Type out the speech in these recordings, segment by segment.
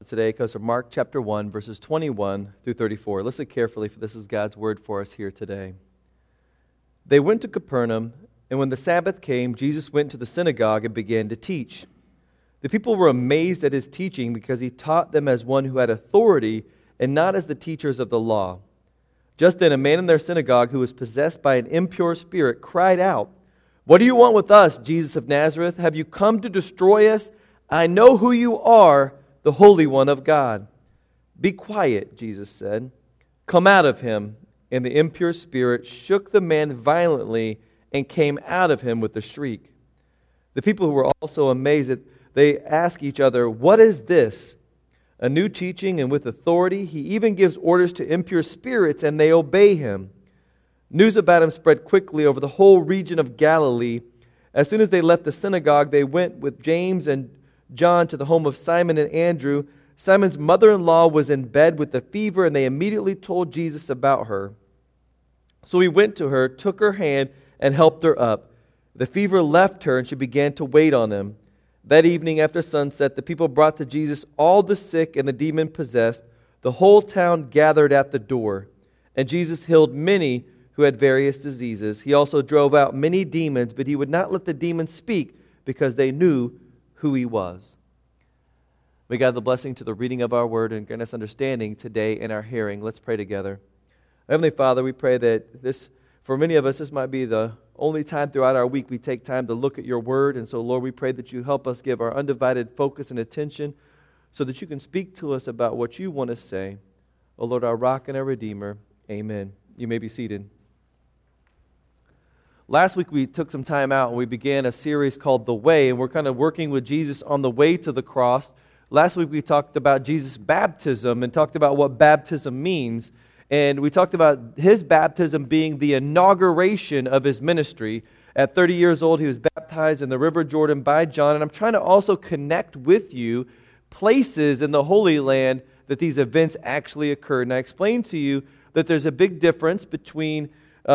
Today comes from Mark chapter 1, verses 21 through 34. Listen carefully, for this is God's word for us here today. They went to Capernaum, and when the Sabbath came, Jesus went to the synagogue and began to teach. The people were amazed at his teaching because he taught them as one who had authority and not as the teachers of the law. Just then a man in their synagogue who was possessed by an impure spirit cried out, "What do you want with us, Jesus of Nazareth? Have you come to destroy us? I know who you are, the Holy One of God." "Be quiet," Jesus said. "Come out of him." And the impure spirit shook the man violently and came out of him with a shriek. The people who were also amazed, they asked each other, "What is this? A new teaching and with authority? He even gives orders to impure spirits and they obey him." News about him spread quickly over the whole region of Galilee. As soon as they left the synagogue, they went with James and John to the home of Simon and Andrew. Simon's mother-in-law was in bed with a fever, and they immediately told Jesus about her. So he went to her, took her hand, and helped her up. The fever left her, and she began to wait on him. That evening after sunset, the people brought to Jesus all the sick and the demon-possessed. The whole town gathered at the door, and Jesus healed many who had various diseases. He also drove out many demons, but he would not let the demons speak because they knew who he was. May God have the blessing to the reading of our word and grant us understanding today in our hearing. Let's pray together. Heavenly Father, we pray that this, for many of us, this might be the only time throughout our week we take time to look at your word. And so, Lord, we pray that you help us give our undivided focus and attention so that you can speak to us about what you want to say. O Lord, our rock and our redeemer. Amen. You may be seated. Last week we took some time out and we began a series called The Way, and we're kind of working with Jesus on the way to the cross. Last week we talked about Jesus' baptism and talked about what baptism means, and we talked about his baptism being the inauguration of his ministry. At 30 years old, he was baptized in the River Jordan by John, and I'm trying to also connect with you places in the Holy Land that these events actually occurred. And I explained to you that there's a big difference between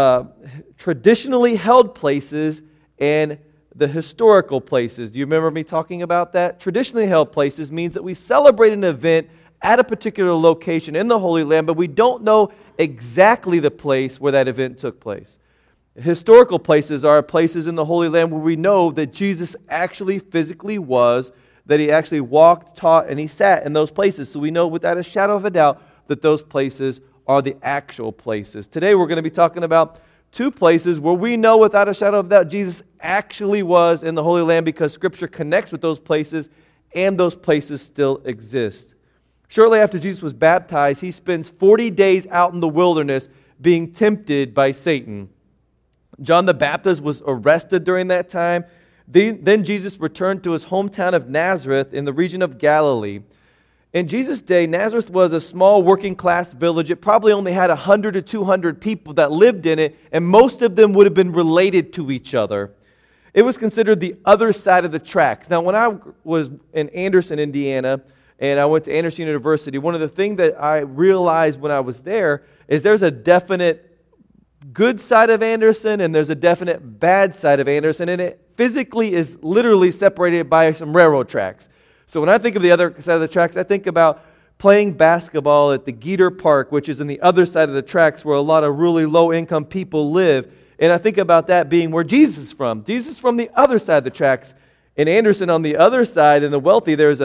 traditionally held places and the historical places. Do you remember me talking about that? Traditionally held places means that we celebrate an event at a particular location in the Holy Land, but we don't know exactly the place where that event took place. Historical places are places in the Holy Land where we know that Jesus actually physically was, that he actually walked, taught, and he sat in those places. So we know without a shadow of a doubt that those places are the actual places. Today we're going to be talking about two places where we know without a shadow of doubt Jesus actually was in the Holy Land because Scripture connects with those places and those places still exist. Shortly after Jesus was baptized, he spends 40 days out in the wilderness being tempted by Satan. John the Baptist was arrested during that time. Then Jesus returned to his hometown of Nazareth in the region of Galilee. In Jesus' day, Nazareth was a small working-class village. It probably only had 100 to 200 people that lived in it, and most of them would have been related to each other. It was considered the other side of the tracks. Now, when I was in Anderson, Indiana, and I went to Anderson University, one of the things that I realized when I was there is there's a definite good side of Anderson and there's a definite bad side of Anderson, and it physically is literally separated by some railroad tracks. So when I think of the other side of the tracks, I think about playing basketball at the Geter Park, which is on the other side of the tracks where a lot of really low-income people live. And I think about that being where Jesus is from. Jesus is from the other side of the tracks. In Anderson, on the other side, in the wealthy, there's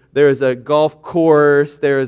a golf course, there's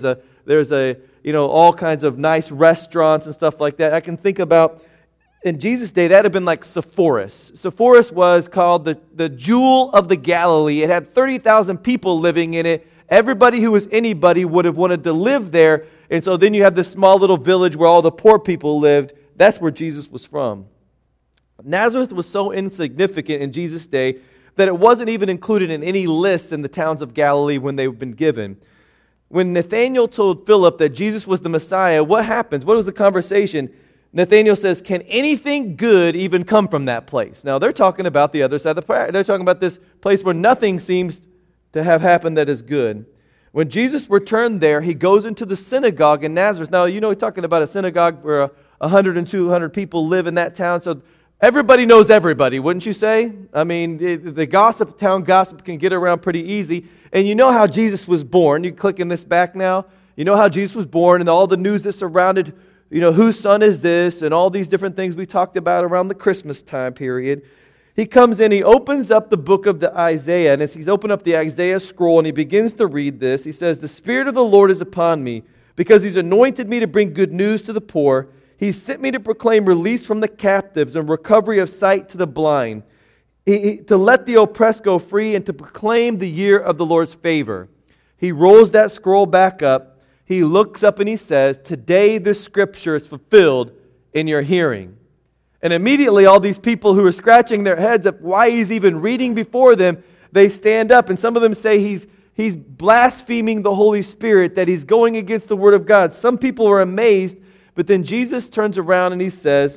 all kinds of nice restaurants and stuff like that. I can think about in Jesus' day, that would have been like Sepphoris. Sepphoris was called the Jewel of the Galilee. It had 30,000 people living in it. Everybody who was anybody would have wanted to live there. And so then you have this small little village where all the poor people lived. That's where Jesus was from. Nazareth was so insignificant in Jesus' day that it wasn't even included in any lists in the towns of Galilee when they've been given. When Nathanael told Philip that Jesus was the Messiah, what happens? What was the conversation? Nathanael says, "Can anything good even come from that place?" Now, they're talking about the other side of the prayer. They're talking about this place where nothing seems to have happened that is good. When Jesus returned there, he goes into the synagogue in Nazareth. Now, he's talking about a synagogue where 100 and 200 people live in that town, so Everybody knows everybody, wouldn't you say? I mean, the town gossip can get around pretty easy. And you know how Jesus was born. You clicking this back now? You know how Jesus was born and all the news that surrounded, whose son is this and all these different things we talked about around the Christmas time period. He comes in, he opens up the book of the Isaiah, and as he's opened up the Isaiah scroll and he begins to read this, he says, "The Spirit of the Lord is upon me, because He's anointed me to bring good news to the poor. He sent me to proclaim release from the captives and recovery of sight to the blind, to let the oppressed go free and to proclaim the year of the Lord's favor." He rolls that scroll back up. He looks up and he says, "Today this scripture is fulfilled in your hearing." And immediately all these people who are scratching their heads at why he's even reading before them, they stand up. And some of them say he's blaspheming the Holy Spirit, that he's going against the Word of God. Some people are amazed. But then Jesus turns around and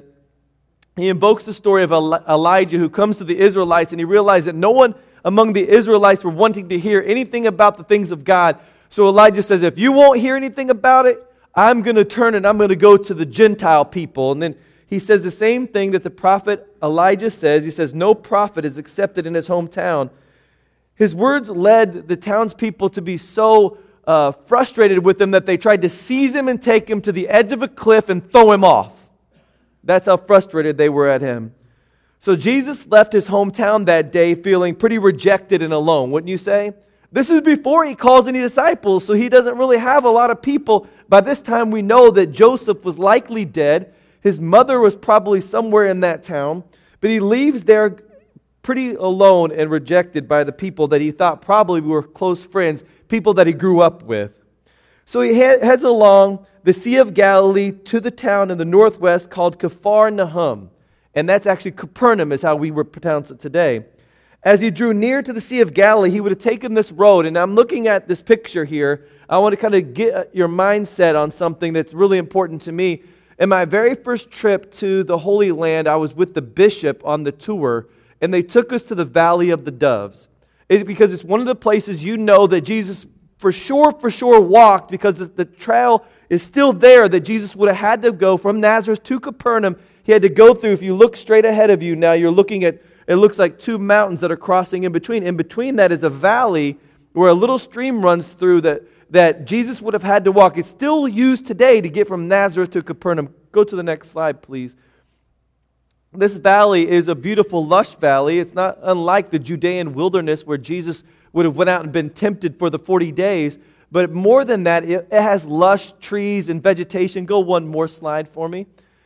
he invokes the story of Elijah, who comes to the Israelites, and he realized that no one among the Israelites were wanting to hear anything about the things of God. So Elijah says, if you won't hear anything about it, I'm going to turn and I'm going to go to the Gentile people. And then he says the same thing that the prophet Elijah says. He says, no prophet is accepted in his hometown. His words led the townspeople to be so frustrated with him that they tried to seize him and take him to the edge of a cliff and throw him off. That's how frustrated they were at him. So Jesus left his hometown that day feeling pretty rejected and alone, wouldn't you say? This is before he calls any disciples, so he doesn't really have a lot of people. By this time we know that Joseph was likely dead. His mother was probably somewhere in that town. But he leaves there pretty alone and rejected by the people that he thought probably were close friends, people that he grew up with. So he heads along the Sea of Galilee to the town in the northwest called Capharnaum. And that's actually Capernaum is how we would pronounce it today. As he drew near to the Sea of Galilee, he would have taken this road. And I'm looking at this picture here. I want to kind of get your mindset on something that's really important to me. In my very first trip to the Holy Land, I was with the bishop on the tour, and they took us to the Valley of the Doves. Because it's one of the places that Jesus for sure walked, because the trail is still there that Jesus would have had to go from Nazareth to Capernaum. He had to go through. If you look straight ahead of you now, you're looking at, it looks like two mountains that are crossing in between. In between that is a valley where a little stream runs through that Jesus would have had to walk. It's still used today to get from Nazareth to Capernaum. Go to the next slide, please. This valley is a beautiful, lush valley. It's not unlike the Judean wilderness where Jesus would have went out and been tempted for the 40 days. But more than that, it has lush trees and vegetation. Go one more slide for me.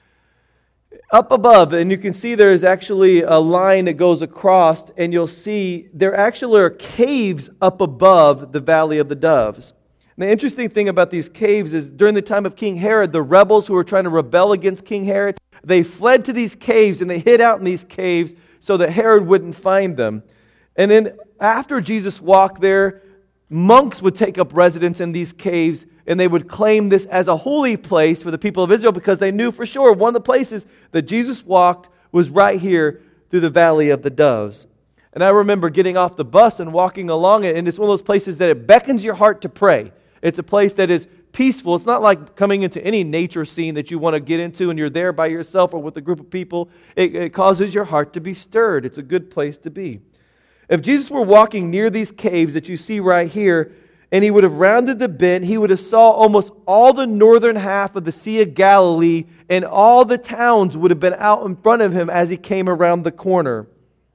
Up above, and you can see there's actually a line that goes across, and you'll see there actually are caves up above the Valley of the Doves. And the interesting thing about these caves is during the time of King Herod, the rebels who were trying to rebel against King Herod, they fled to these caves and they hid out in these caves so that Herod wouldn't find them. And then after Jesus walked there, monks would take up residence in these caves, and they would claim this as a holy place for the people of Israel because they knew for sure one of the places that Jesus walked was right here through the Valley of the Doves. And I remember getting off the bus and walking along it, and it's one of those places that it beckons your heart to pray. It's a place that is peaceful. It's not like coming into any nature scene that you want to get into and you're there by yourself or with a group of people. It causes your heart to be stirred. It's a good place to be. If Jesus were walking near these caves that you see right here, and he would have rounded the bend, he would have saw almost all the northern half of the Sea of Galilee, and all the towns would have been out in front of him as he came around the corner.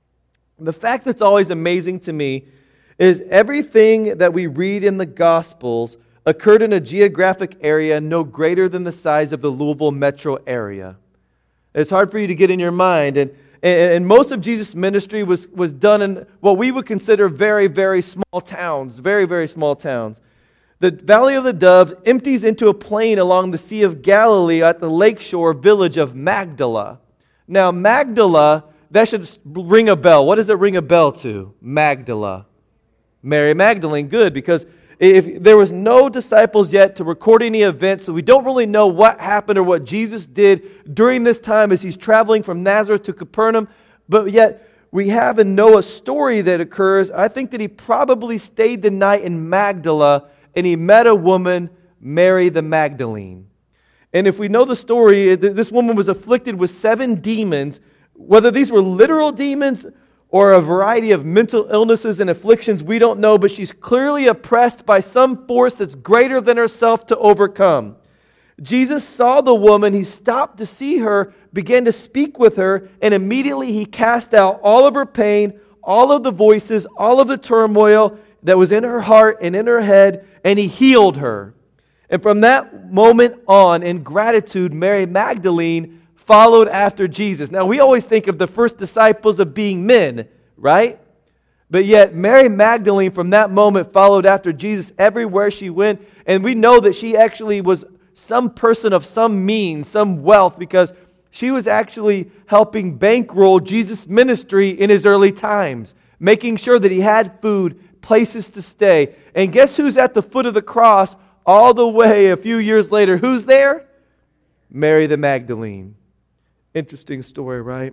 The fact that's always amazing to me is everything that we read in the Gospels occurred in a geographic area no greater than the size of the Louisville metro area. It's hard for you to get in your mind, and most of Jesus' ministry was done in what we would consider very, very small towns, very, very small towns. The Valley of the Doves empties into a plain along the Sea of Galilee at the lakeshore village of Magdala. Now, Magdala, that should ring a bell. What does it ring a bell to? Magdala. Mary Magdalene, good, because if there was no disciples yet to record any events, so we don't really know what happened or what Jesus did during this time as he's traveling from Nazareth to Capernaum, but yet we have and know a story that occurs. I think that he probably stayed the night in Magdala and he met a woman, Mary the Magdalene. And if we know the story, this woman was afflicted with 7 demons, Whether these were literal demons or a variety of mental illnesses and afflictions, we don't know, but she's clearly oppressed by some force that's greater than herself to overcome. Jesus saw the woman, he stopped to see her, began to speak with her, and immediately he cast out all of her pain, all of the voices, all of the turmoil that was in her heart and in her head, and he healed her. And from that moment on, in gratitude, Mary Magdalene followed after Jesus. Now, we always think of the first disciples of being men, right? But yet, Mary Magdalene, from that moment, followed after Jesus everywhere she went. And we know that she actually was some person of some means, some wealth, because she was actually helping bankroll Jesus' ministry in his early times, making sure that he had food, places to stay. And guess who's at the foot of the cross all the way a few years later? Who's there? Mary the Magdalene. Interesting story, right?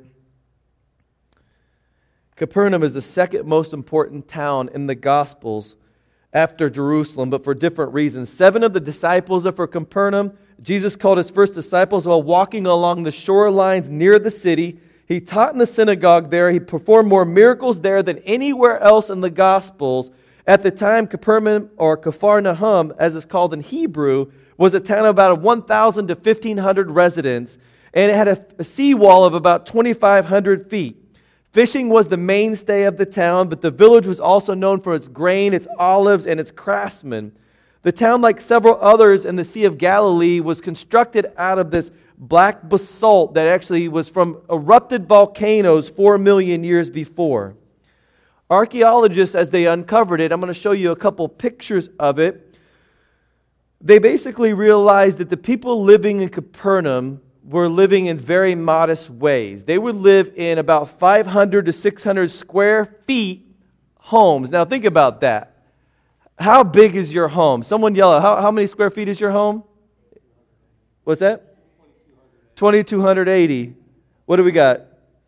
Capernaum is the second most important town in the Gospels after Jerusalem, but for different reasons. 7 of the disciples are from Capernaum. Jesus called his first disciples while walking along the shorelines near the city. He taught in the synagogue there. He performed more miracles there than anywhere else in the Gospels. At the time, Capernaum, or Capharnaum, as it's called in Hebrew, was a town of about 1,000 to 1,500 residents, and it had a seawall of about 2,500 feet. Fishing was the mainstay of the town, but the village was also known for its grain, its olives, and its craftsmen. The town, like several others in the Sea of Galilee, was constructed out of this black basalt that actually was from erupted volcanoes 4 million years before. Archaeologists, as they uncovered it, I'm going to show you a couple pictures of it. They basically realized that the people living in Capernaum were living in very modest ways. They would live in about 500 to 600 square feet homes. Now think about that. How big is your home? Someone yell out, how many square feet is your home? What's that? 2,280. What do we got?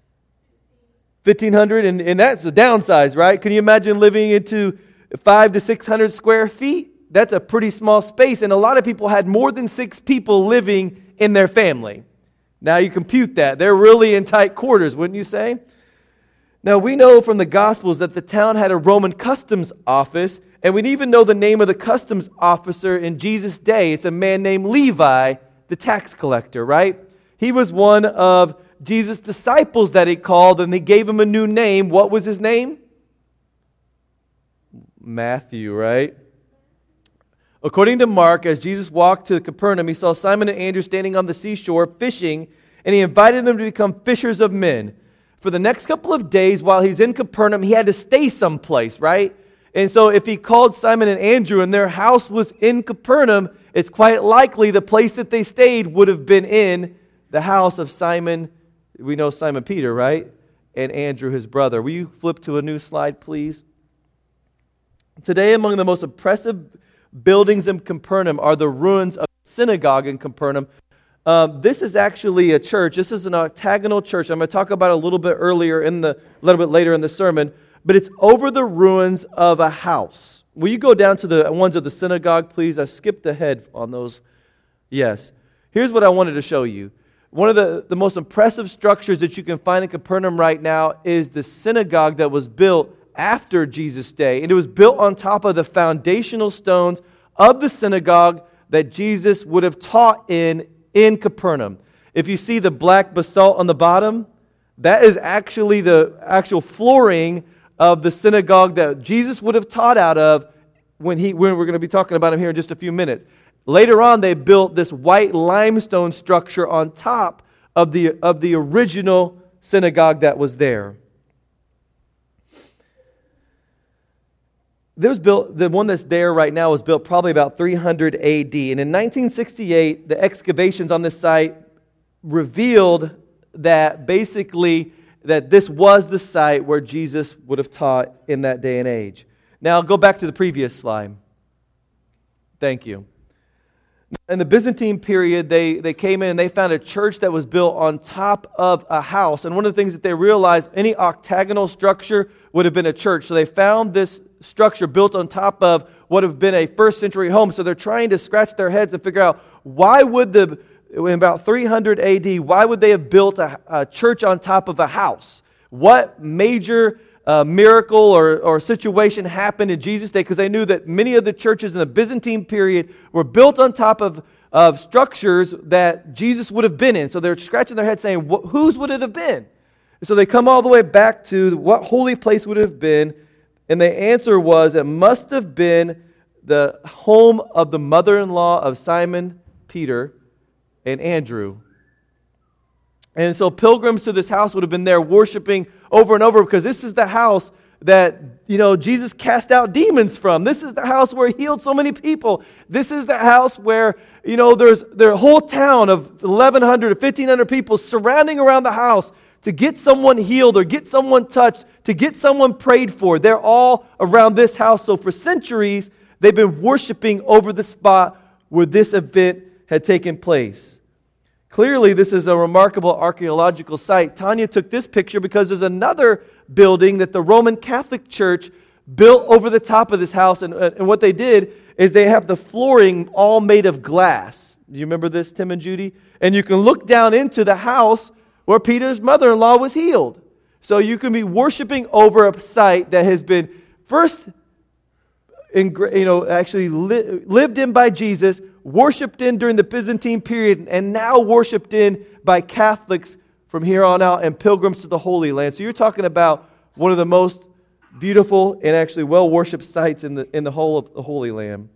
1,500, and that's a downsize, right? Can you imagine living into 500 to 600 square feet? That's a pretty small space, and a lot of people had more than 6 people living in their family. Now you compute that. They're really in tight quarters, wouldn't you say? Now we know from the Gospels that the town had a Roman customs office, and we even know the name of the customs officer in Jesus' day. It's a man named Levi, the tax collector, right? He was one of Jesus' disciples that he called, and they gave him a new name. What was his name? Matthew, right? According to Mark, as Jesus walked to Capernaum, he saw Simon and Andrew standing on the seashore fishing, and he invited them to become fishers of men. For the next couple of days while he's in Capernaum, he had to stay someplace, right? And so if he called Simon and Andrew and their house was in Capernaum, it's quite likely the place that they stayed would have been in the house of Simon. We know Simon Peter, right? And Andrew, his brother. Will you flip to a new slide, please? Today, among the most impressive buildings in Capernaum are the ruins of the synagogue in Capernaum. This is actually a church. This is an octagonal church. I'm going to talk about it a little bit later in the sermon. But it's over the ruins of a house. Will you go down to the ones of the synagogue, please? I skipped ahead on those. Yes. Here's what I wanted to show you. One of the most impressive structures that you can find in Capernaum right now is the synagogue that was built after Jesus' day. And it was built on top of the foundational stones of the synagogue that Jesus would have taught in Capernaum. If you see the black basalt on the bottom, that is actually the actual flooring of the synagogue that Jesus would have taught out of when we're going to be talking about him here in just a few minutes. Later on, they built this white limestone structure on top of the original synagogue that was there. The one that's there right now was built probably about 300 AD. And in 1968, the excavations on this site revealed that basically that this was the site where Jesus would have taught in that day and age. Now, go back to the previous slide. Thank you. In the Byzantine period, they came in and they found a church that was built on top of a house. And one of the things that they realized, any octagonal structure would have been a church. So they found this structure built on top of what would have been a first century home. So they're trying to scratch their heads and figure out why would the in about 300 AD, why would they have built a church on top of a house? What major miracle or situation happened in Jesus' day? Because they knew that many of the churches in the Byzantine period were built on top of structures that Jesus would have been in. So they're scratching their head saying, whose would it have been? So they come all the way back to what holy place would it have been, and the answer was it must have been the home of the mother-in-law of Simon Peter and Andrew. And so pilgrims to this house would have been there worshiping over and over, because this is the house that, Jesus cast out demons from. This is the house where he healed so many people. This is the house where, there's a whole town of 1,100 or 1,500 people surrounding around the house to get someone healed or get someone touched, to get someone prayed for. They're all around this house. So for centuries, they've been worshiping over the spot where this event had taken place. Clearly, this is a remarkable archaeological site. Tanya took this picture because there's another building that the Roman Catholic Church built over the top of this house. And what they did is they have the flooring all made of glass. Do you remember this, Tim and Judy? And you can look down into the house where Peter's mother-in-law was healed. So you can be worshiping over a site that has been first, actually lived in by Jesus, worshipped in during the Byzantine period, and now worshipped in by Catholics from here on out and pilgrims to the Holy Land. So you're talking about one of the most beautiful and actually well-worshipped sites in the whole of the Holy Land.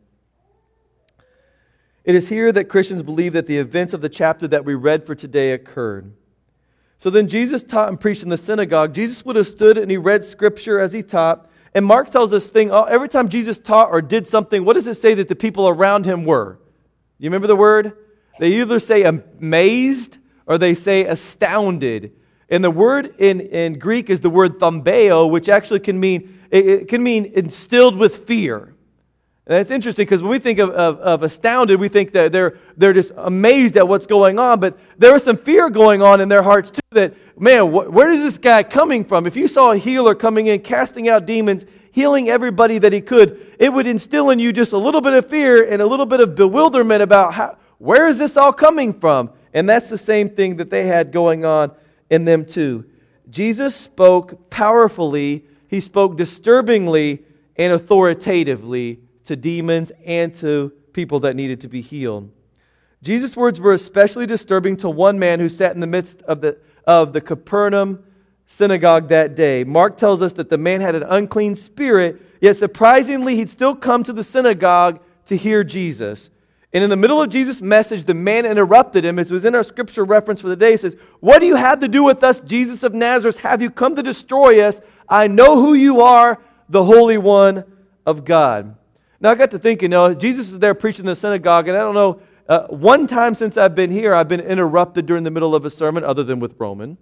It is here that Christians believe that the events of the chapter that we read for today occurred. So then Jesus taught and preached in the synagogue. Jesus would have stood and he read Scripture as he taught. And Mark tells this thing, every time Jesus taught or did something, what does it say that the people around him were? You remember the word? They either say amazed or they say astounded. And the word in Greek is the word thambeo, which actually can mean instilled with fear. And it's interesting because when we think of astounded, we think that they're just amazed at what's going on. But there was some fear going on in their hearts too, that, man, where is this guy coming from? If you saw a healer coming in, casting out demons, healing everybody that he could, it would instill in you just a little bit of fear and a little bit of bewilderment about where is this all coming from? And that's the same thing that they had going on in them too. Jesus spoke powerfully, he spoke disturbingly and authoritatively to demons and to people that needed to be healed. Jesus' words were especially disturbing to one man who sat in the midst of the Capernaum synagogue that day. Mark tells us that the man had an unclean spirit, yet surprisingly he'd still come to the synagogue to hear Jesus. And in the middle of Jesus' message, the man interrupted him. It was in our scripture reference for the day. It says, "What do you have to do with us, Jesus of Nazareth? Have you come to destroy us? I know who you are, the Holy One of God." Now, I got to thinking, Jesus is there preaching in the synagogue, and I don't know, one time since I've been here, I've been interrupted during the middle of a sermon, other than with Roman.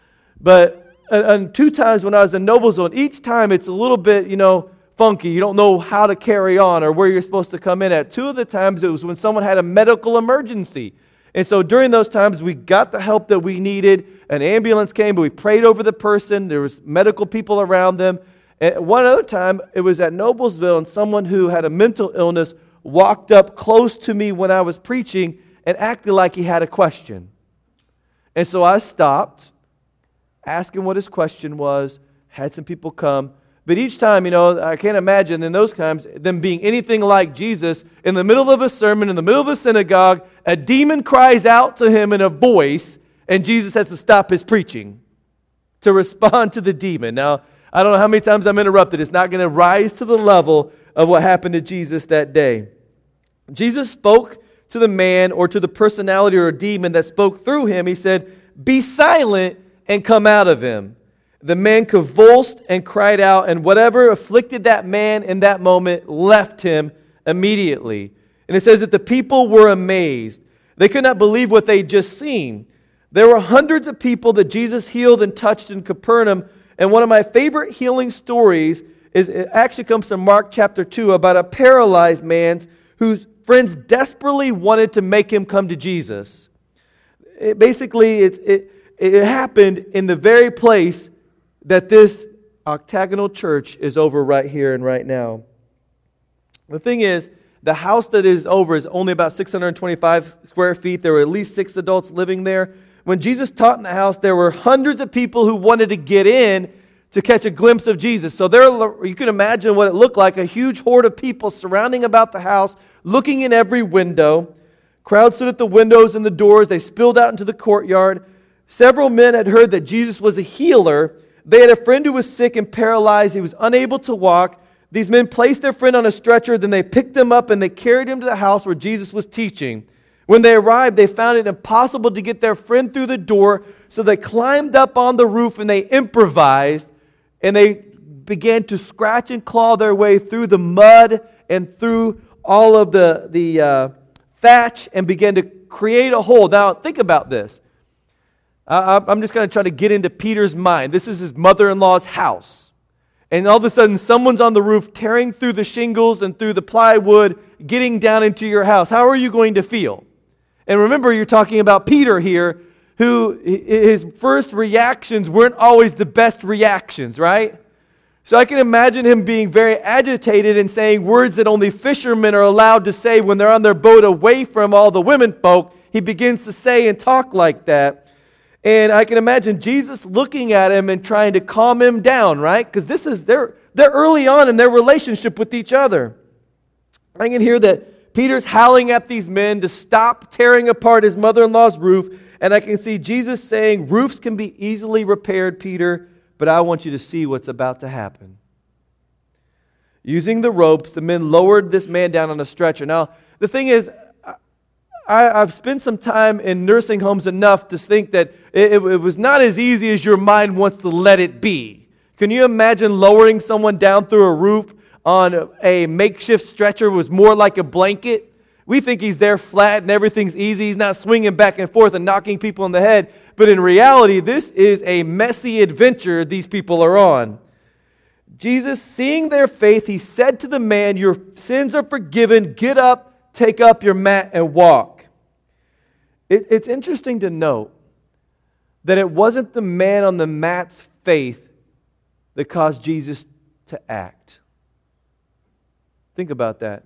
But and 2 times when I was in Noblezone, each time it's a little bit, funky. You don't know how to carry on or where you're supposed to come in at. 2 of the times it was when someone had a medical emergency. And so during those times, we got the help that we needed. An ambulance came, but we prayed over the person. There was medical people around them. And one other time, it was at Noblesville, and someone who had a mental illness walked up close to me when I was preaching and acted like he had a question. And so I stopped, asked him what his question was, had some people come. But each time, I can't imagine in those times them being anything like Jesus. In the middle of a sermon, in the middle of a synagogue, a demon cries out to him in a voice, and Jesus has to stop his preaching to respond to the demon. Now, I don't know how many times I'm interrupted. It's not going to rise to the level of what happened to Jesus that day. Jesus spoke to the man or to the personality or a demon that spoke through him. He said, "Be silent and come out of him." The man convulsed and cried out, and whatever afflicted that man in that moment left him immediately. And it says that the people were amazed. They could not believe what they'd just seen. There were hundreds of people that Jesus healed and touched in Capernaum. And one of my favorite healing stories it actually comes from Mark chapter 2 about a paralyzed man whose friends desperately wanted to make him come to Jesus. It happened in the very place that this octagonal church is over right here and right now. The thing is, The house that is over is only about 625 square feet. There were at least 6 adults living there. When Jesus taught in the house, there were hundreds of people who wanted to get in to catch a glimpse of Jesus. So there, you can imagine what it looked like, a huge horde of people surrounding about the house, looking in every window. Crowds stood at the windows and the doors. They spilled out into the courtyard. Several men had heard that Jesus was a healer. They had a friend who was sick and paralyzed. He was unable to walk. These men placed their friend on a stretcher. Then they picked him up and they carried him to the house where Jesus was teaching. When they arrived, they found it impossible to get their friend through the door. So they climbed up on the roof and they improvised. And they began to scratch and claw their way through the mud and through all of the thatch and began to create a hole. Now, think about this. I'm just going to try to get into Peter's mind. This is his mother-in-law's house. And all of a sudden, someone's on the roof tearing through the shingles and through the plywood, getting down into your house. How are you going to feel? And remember, you're talking about Peter here, who his first reactions weren't always the best reactions, right? So I can imagine him being very agitated and saying words that only fishermen are allowed to say when they're on their boat away from all the women folk. He begins to say and talk like that. And I can imagine Jesus looking at him and trying to calm him down, right? Because they're early on in their relationship with each other. I can hear that Peter's howling at these men to stop tearing apart his mother-in-law's roof. And I can see Jesus saying, roofs can be easily repaired, Peter, but I want you to see what's about to happen. Using the ropes, the men lowered this man down on a stretcher. Now, the thing is, I've spent some time in nursing homes enough to think that it was not as easy as your mind wants to let it be. Can you imagine lowering someone down through a roof on a makeshift stretcher was more like a blanket? We think he's there flat and everything's easy. He's not swinging back and forth and knocking people in the head. But in reality, this is a messy adventure these people are on. Jesus, seeing their faith, he said to the man, your sins are forgiven. Get up, take up your mat, and walk. It's interesting to note that it wasn't the man on the mat's faith that caused Jesus to act. Think about that.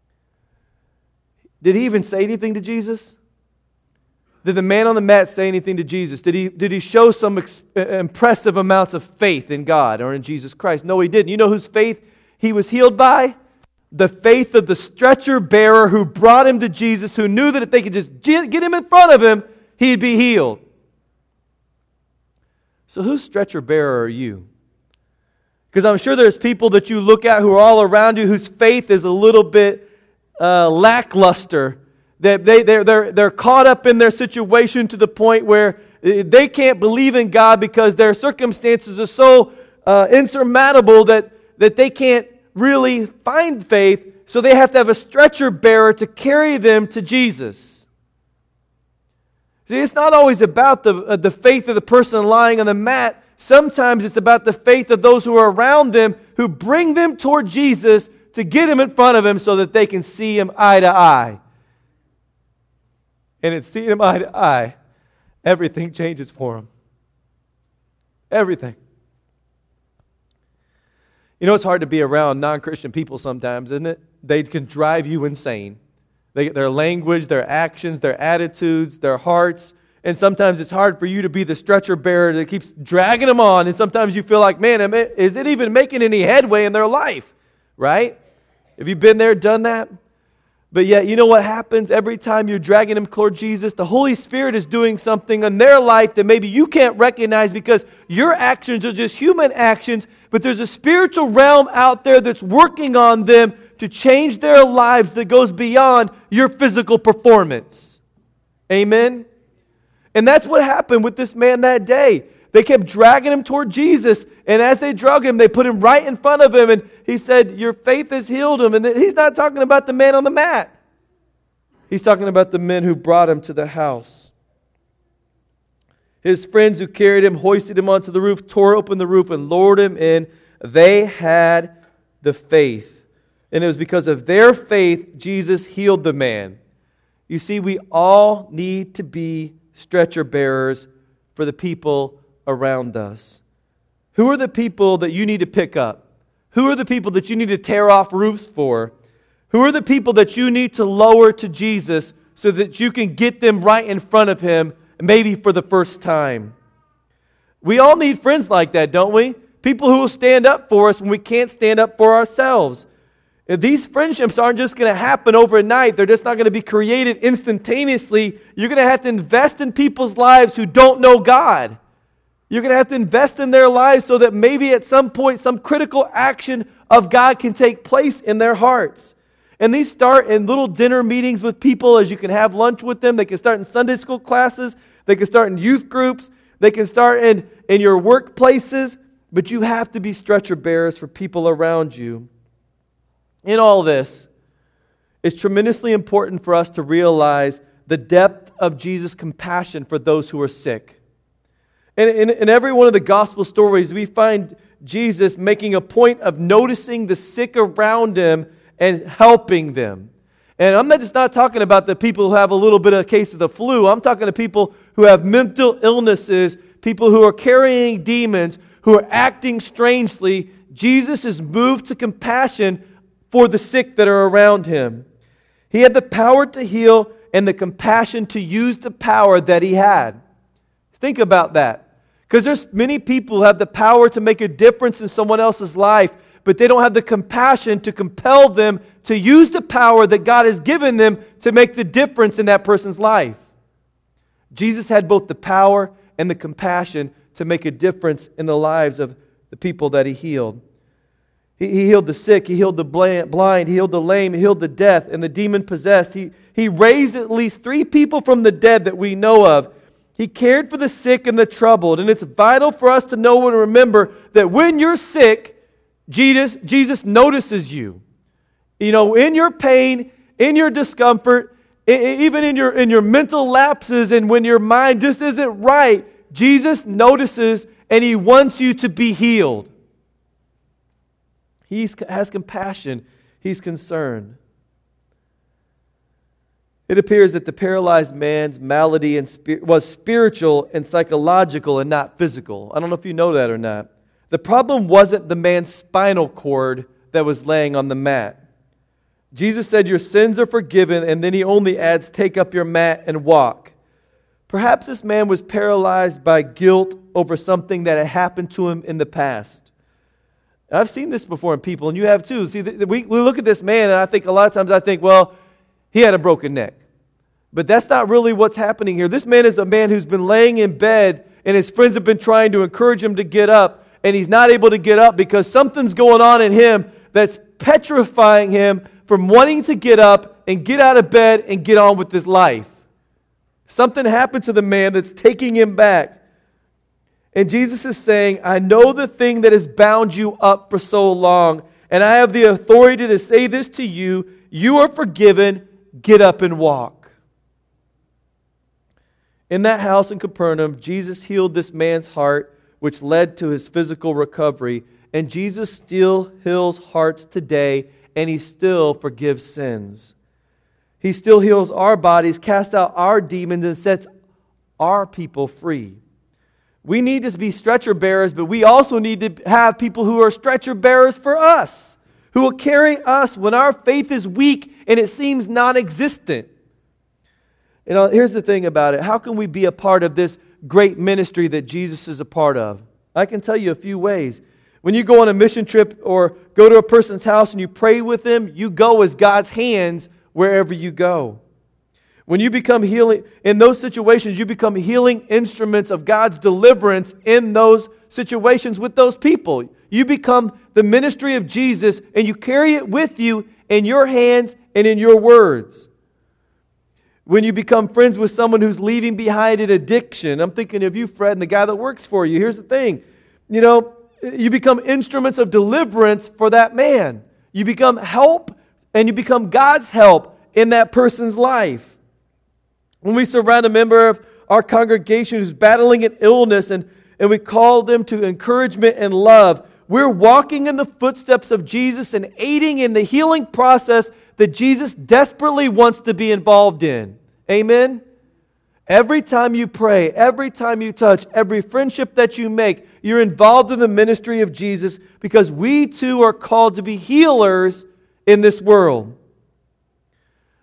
Did he even say anything to Jesus? Did the man on the mat say anything to Jesus? Did he show some impressive amounts of faith in God or in Jesus Christ? No, he didn't. You know whose faith he was healed by? The faith of the stretcher bearer who brought him to Jesus, who knew that if they could just get him in front of him, he'd be healed. So whose stretcher bearer are you? Because I'm sure there's people that you look at who are all around you whose faith is a little bit lackluster. They're caught up in their situation to the point where they can't believe in God because their circumstances are so insurmountable that they can't really find faith, so they have to have a stretcher bearer to carry them to Jesus. See, it's not always about the faith of the person lying on the mat. Sometimes it's about the faith of those who are around them who bring them toward Jesus to get him in front of him so that they can see him eye to eye. And in seeing him eye to eye, everything changes for him. Everything. You know, it's hard to be around non-Christian people sometimes, isn't it? They can drive you insane. Their language, their actions, their attitudes, their hearts. And sometimes it's hard for you to be the stretcher bearer that keeps dragging them on. And sometimes you feel like, man, is it even making any headway in their life? Right? Have you been there, done that? But yet, you know what happens every time you're dragging them toward Jesus? The Holy Spirit is doing something in their life that maybe you can't recognize because your actions are just human actions, but there's a spiritual realm out there that's working on them to change their lives that goes beyond your physical performance. Amen? And that's what happened with this man that day. They kept dragging him toward Jesus, and as they drug him, they put him right in front of him, and he said, your faith has healed him. And he's not talking about the man on the mat. He's talking about the men who brought him to the house. His friends who carried him, hoisted him onto the roof, tore open the roof, and lowered him in. They had the faith. And it was because of their faith, Jesus healed the man. You see, we all need to be stretcher bearers for the people around us. Who are the people that you need to pick up? Who are the people that you need to tear off roofs for? Who are the people that you need to lower to Jesus so that you can get them right in front of Him, maybe for the first time? We all need friends like that, don't we? People who will stand up for us when we can't stand up for ourselves. If these friendships aren't just going to happen overnight, they're just not going to be created instantaneously. You're going to have to invest in people's lives who don't know God. You're going to have to invest in their lives so that maybe at some point some critical action of God can take place in their hearts. And these start in little dinner meetings with people as you can have lunch with them. They can start in Sunday school classes. They can start in youth groups. They can start in your workplaces. But you have to be stretcher bearers for people around you. In all this, it's tremendously important for us to realize the depth of Jesus' compassion for those who are sick. And in every one of the gospel stories, we find Jesus making a point of noticing the sick around Him and helping them. And I'm just not talking about the people who have a little bit of a case of the flu. I'm talking to people who have mental illnesses, people who are carrying demons, who are acting strangely. Jesus is moved to compassion for the sick that are around Him. He had the power to heal and the compassion to use the power that He had. Think about that. Because there's many people who have the power to make a difference in someone else's life, but they don't have the compassion to compel them to use the power that God has given them to make the difference in that person's life. Jesus had both the power and the compassion to make a difference in the lives of the people that He healed. He healed the sick, He healed the blind, He healed the lame, He healed the deaf and the demon-possessed. He raised at least 3 people from the dead that we know of. He cared for the sick and the troubled. And it's vital for us to know and remember that when you're sick, Jesus notices you. You know, in your pain, in your discomfort, even in your mental lapses and when your mind just isn't right, Jesus notices and He wants you to be healed. He has compassion. He's concerned. It appears that the paralyzed man's malady was spiritual and psychological and not physical. I don't know if you know that or not. The problem wasn't the man's spinal cord that was laying on the mat. Jesus said, "Your sins are forgiven," and then He only adds, "Take up your mat and walk." Perhaps this man was paralyzed by guilt over something that had happened to him in the past. I've seen this before in people, and you have too. See, we look at this man, and I think a lot of times well, he had a broken neck. But that's not really what's happening here. This man is a man who's been laying in bed, and his friends have been trying to encourage him to get up, and he's not able to get up because something's going on in him that's petrifying him from wanting to get up and get out of bed and get on with his life. Something happened to the man that's taking him back. And Jesus is saying, "I know the thing that has bound you up for so long, and I have the authority to say this to you. You are forgiven. Get up and walk." In that house in Capernaum, Jesus healed this man's heart, which led to his physical recovery. And Jesus still heals hearts today, and He still forgives sins. He still heals our bodies, casts out our demons, and sets our people free. We need to be stretcher bearers, but we also need to have people who are stretcher bearers for us, who will carry us when our faith is weak and it seems non-existent. You know, here's the thing about it. How can we be a part of this great ministry that Jesus is a part of? I can tell you a few ways. When you go on a mission trip or go to a person's house and you pray with them, you go as God's hands wherever you go. When you become healing, in those situations, you become healing instruments of God's deliverance in those situations with those people. You become the ministry of Jesus, and you carry it with you in your hands and in your words. When you become friends with someone who's leaving behind an addiction, I'm thinking of you, Fred, and the guy that works for you. Here's the thing. You know, you become instruments of deliverance for that man. You become help, and you become God's help in that person's life. When we surround a member of our congregation who's battling an illness and we call them to encouragement and love, we're walking in the footsteps of Jesus and aiding in the healing process that Jesus desperately wants to be involved in. Amen? Every time you pray, every time you touch, every friendship that you make, you're involved in the ministry of Jesus because we too are called to be healers in this world.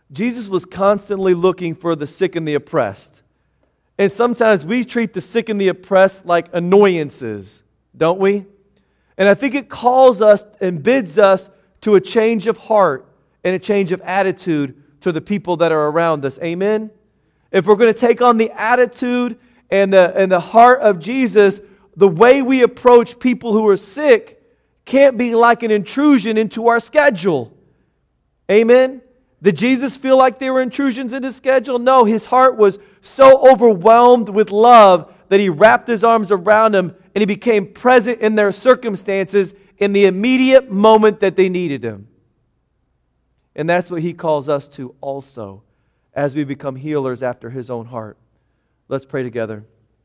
Jesus was constantly looking for the sick and the oppressed. And sometimes we treat the sick and the oppressed like annoyances, don't we? And I think it calls us and bids us to a change of heart and a change of attitude to the people that are around us. Amen? If we're going to take on the attitude and the heart of Jesus, the way we approach people who are sick can't be like an intrusion into our schedule. Amen? Did Jesus feel like there were intrusions in his schedule? No, his heart was so overwhelmed with love that he wrapped his arms around them and he became present in their circumstances in the immediate moment that they needed him. And that's what he calls us to also as we become healers after his own heart. Let's pray together.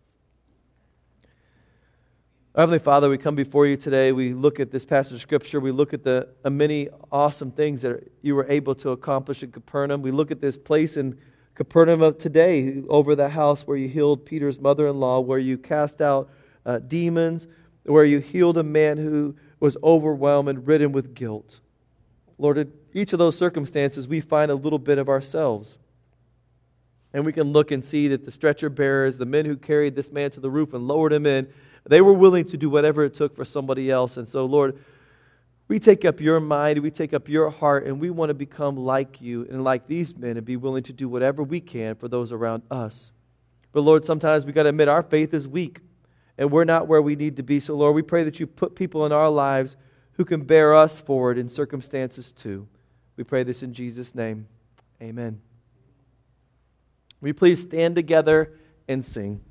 Heavenly Father, we come before you today. We look at this passage of Scripture. We look at the many awesome things that you were able to accomplish in Capernaum. We look at this place in Capernaum of today, over the house where you healed Peter's mother-in-law, where you cast out demons, where you healed a man who was overwhelmed and ridden with guilt. Lord, in each of those circumstances, we find a little bit of ourselves. And we can look and see that the stretcher bearers, the men who carried this man to the roof and lowered him in, they were willing to do whatever it took for somebody else. And so, Lord, we take up your mind, we take up your heart, and we want to become like you and like these men and be willing to do whatever we can for those around us. But Lord, sometimes we got to admit our faith is weak and we're not where we need to be. So, Lord, we pray that you put people in our lives who can bear us forward in circumstances too. We pray this in Jesus' name. Amen. Will you please stand together and sing?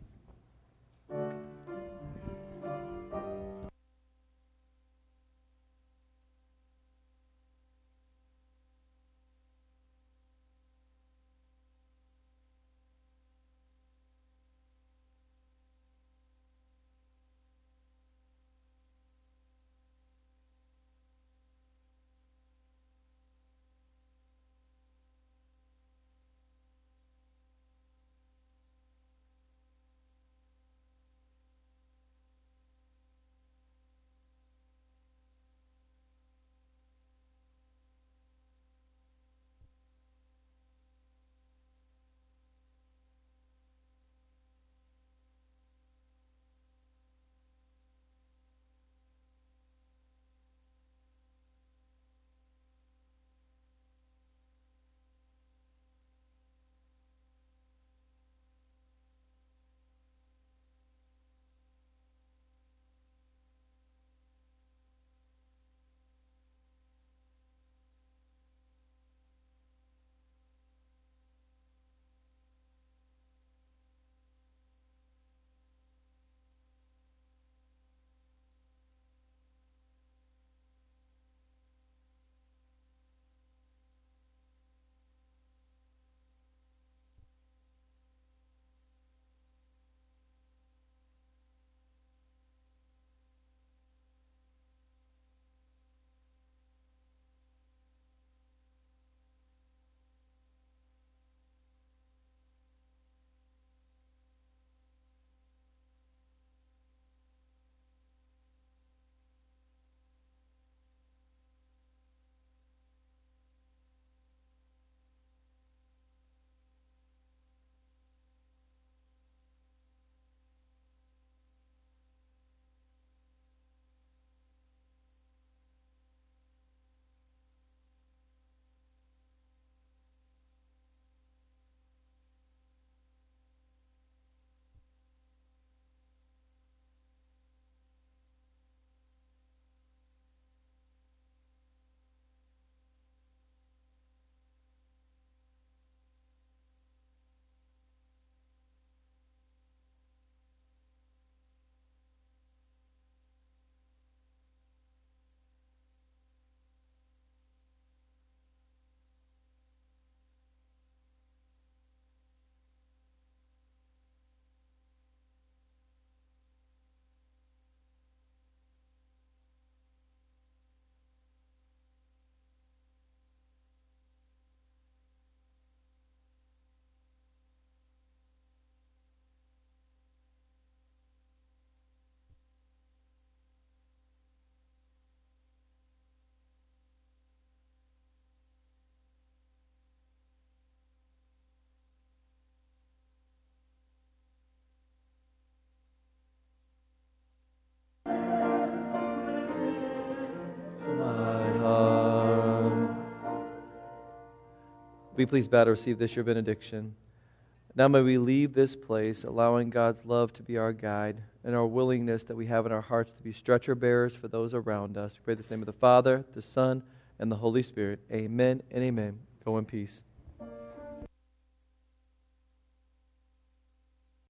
Be pleased bow to receive this, your benediction. Now may we leave this place, allowing God's love to be our guide and our willingness that we have in our hearts to be stretcher bearers for those around us. We pray this in the name of the Father, the Son, and the Holy Spirit. Amen and amen. Go in peace.